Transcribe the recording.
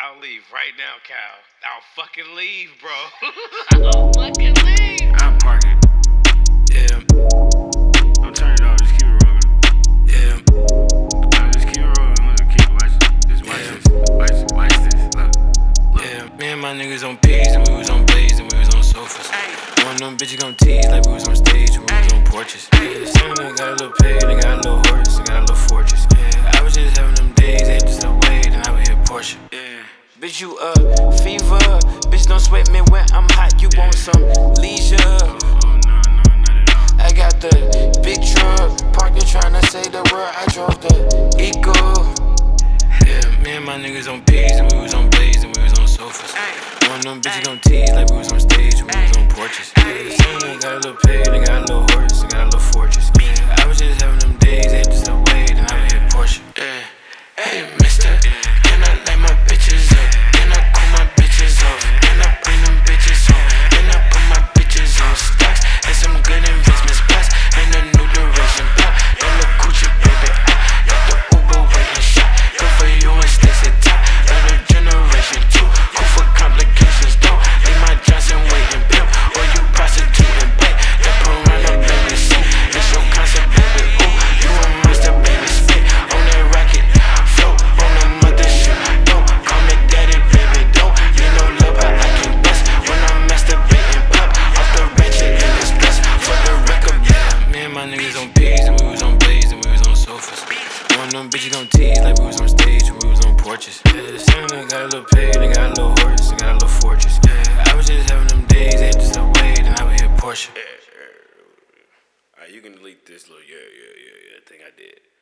I'll leave right now, Cal. I'll fucking leave, bro. I'll fucking leave. I'll park it. Yeah. Don't turn it off, just keep it rolling. Yeah. Just keep it rolling. Look, keep it watching. Just watch this. Watch this. Look. Yeah. Me and my niggas on P's and we was on Blaze and we was on sofas. One of them bitches gon' tease like we was on stage and we was on porches. Yeah. Some nigga got a little pay, they got a little horse, they got a little fortress. Yeah. I was just having them days, they just away, then I would hit Porsche. Yeah. Bitch, you fever. Bitch, don't sweat me when I'm hot. You want some leisure? Oh, no, not at all. I got the big truck, parked there tryna say the word. I drove the Eco. Yeah, me and my niggas on P's and we was on Blaze and we was on sofas. One of them bitches gon' tease like we was on stage and we was on porches. Yeah, some nigga got a little pay, they got a little horse, they got a little fortress. Yeah, I was just having them days, they just away, then I would hit Porsche. Yeah, hey, mister, can I light my bitches up? Can I cool my bitches off? Can I bring them bitches home? Can I put my bitches on stocks and some good investment spots and a new direction pop? And the Gucci baby, got the Uber waiting shot. Good for you and Stacey top. Better generation two. Cool for complications, don't leave my Johnson waiting pimp. Or you prostitute and pay. That piranha baby shit. It's your concept, baby. Ooh, you a monster, baby. Spit on that rocket. Float on the mother shit. Don't call me daddy, baby. Don't need no love, but I can bust when I'm masturbating. Pop off the ratchet in the stress. For the record, yeah. Me and my niggas on P's and we was on Blaze and we was on sofas. One of them bitches gon' tease like we was on stage and we was on porches. Yeah, some nigga got a little pay, they got a little horse, they got a little fortress. Yeah, I was just having them days, they just away, then I would hit Porsche. Alright, you can delete this little yeah thing I did.